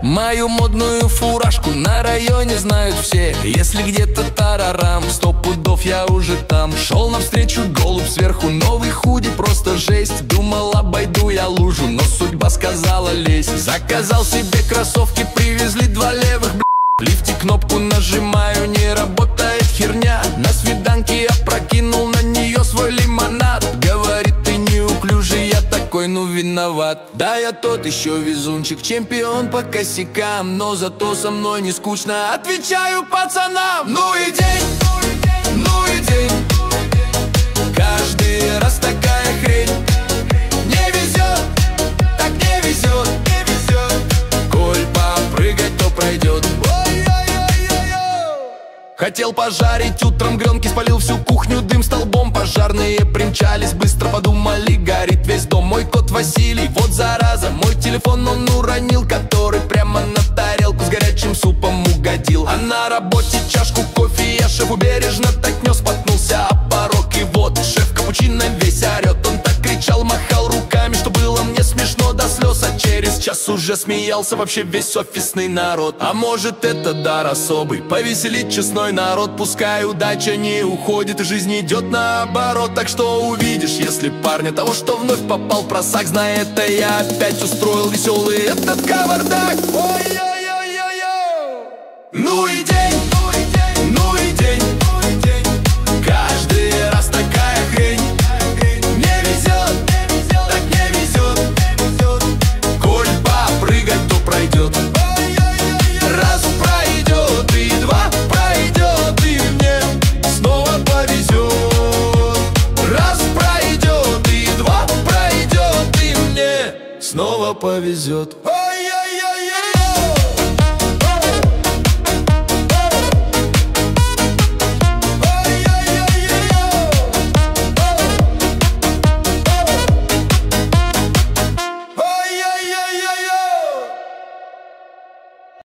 Мою модную фуражку на районе знают все. Если где-то тарарам, 100 пудов я уже там. Шел навстречу голубь сверху, новый худи, просто жесть. Думал, обойду я лужу, но судьба сказала лезь. Заказал себе кроссовки, привезли 2 левых, В лифте кнопку нажимаю, не работает херня. На свиданке я прокинул на нее свой лимонад. Говорит, ты неуклюжий, я такой, ну виноват. Да, я тот еще везунчик, чемпион по косякам, но зато со мной не скучно, отвечаю пацанам. Ну и день, ну и день, каждый раз такая хрень. Не везет, так не везет, не везет. Коль попрыгать, то пройдет. Хотел пожарить утром гренки, спалил всю кухню, дым столбом. Пожарные примчались, быстро подумали, горит весь дом. Мой кот Василий, вот зараза, мой телефон он уронил, который прямо на тарелку с горячим супом угодил. А на работе чашку кофе я шефу бережно так нес, споткнулся о порог, и вот шеф капучино весь орет. Он так кричал, махал руками, что было мне смешно до слез. А через час уже смеялся вообще весь офисный народ. А может, это дар особый, повеселить честной народ. Пускай удача не уходит, и жизнь идет наоборот. Так что увидишь, если парня того, что вновь попал в просак, зная это, я опять устроил веселый этот кавардак. Ой-ой-ой-ой-ой. Ну и день, ну и день, каждый раз такая хрень. Не везет, так не везет. Коль попрыгать, то пройдет. Раз пройдет, и 2 пройдет, и мне снова повезет. Раз пройдет, и 2 пройдет, и мне снова повезет.